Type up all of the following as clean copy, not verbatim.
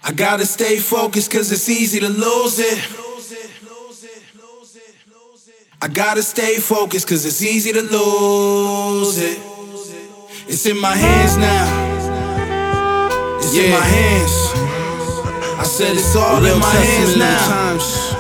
I gotta stay focused cause it's easy to lose it. I gotta stay focused cause it's easy to lose it. It's in my hands now. It's in my hands. I said it's all in my hands now.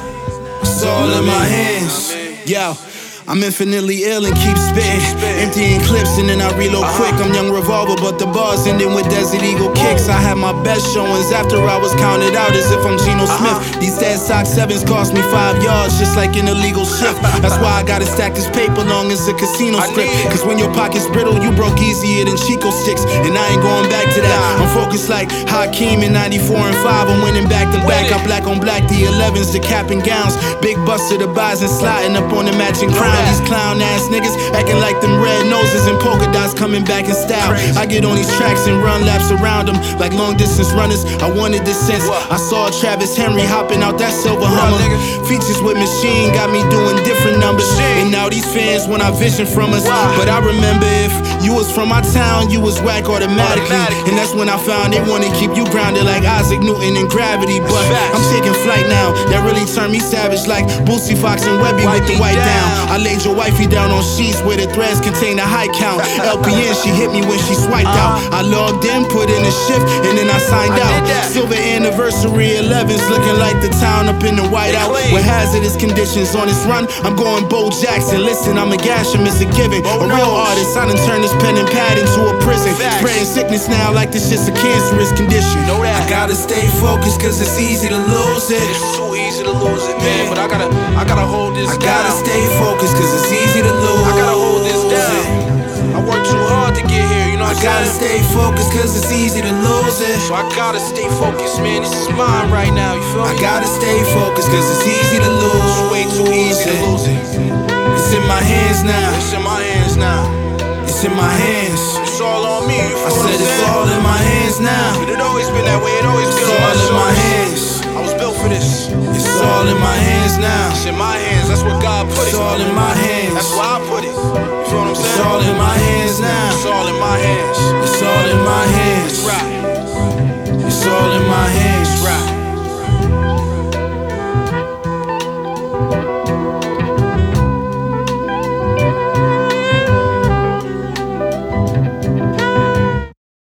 It's all in my hands. Yo, I'm infinitely ill and keep spitting, emptying clips and then I reload quick. I'm Young Revolver, but the bars ending with Desert Eagle kicks. I had my best showings after I was counted out as if I'm Geno Smith. These dead sock 7s cost me 5 yards, just like an illegal shift. That's why I gotta stack this paper long as a casino script. Cause when your pocket's brittle, you broke easier than Chico sticks. And I ain't going back to that. I'm focused like Hakeem in 94 and 5. I'm winning back to back. I black on black, the 11s, the cap and gowns. Big buster, the buys and sliding up on the matching crown. These clown ass niggas acting like them red noses and polka dots coming back in style. I get on these tracks and run laps around them like long distance runners. I wanted this since I saw Travis Henry hopping out that silver Hummer. Features with Machine got me doing different numbers. And now these fans want our vision from us. But I remember if you was from my town, you was whack automatically. And that's when I found they wanna keep you grounded like Isaac Newton in Gravity. But I'm taking flight now. That really turned me savage like Boosie Fox and Webby with the white down. I laid your wifey down on sheets where the threads contain a high count. LPN, she hit me when she swiped out. I logged in, put in a shift, and then I signed out. Silver anniversary 11s, looking like the town up in the whiteout. With hazardous conditions on this run, I'm going Bo Jackson. Listen, I'm a gash him, it's a given. A real artist, I done turned this pen and pad into a prison. Spreading sickness now like this shit's a cancerous condition. I gotta stay focused cause it's easy to lose it. It's too easy to lose it, man. But I gotta hold this down. I gotta stay focused cause it's easy to lose. I gotta hold this down. I worked too hard to get here, you know what I'm saying? I gotta stay focused cause it's easy to lose it. So I gotta stay focused, man. This is mine right now, you feel me? I gotta stay focused cause it's easy to lose. It's way too easy to lose it. It's in my hands now. It's in my hands now. It's in my hands. It's all on me, you feel I said it's all in my hands now. But it always been that way, it always been It's on my all in my shoulders. hands. I was built for this. It's all in my hands now. It's in my hands, that's what God put It's it. all in my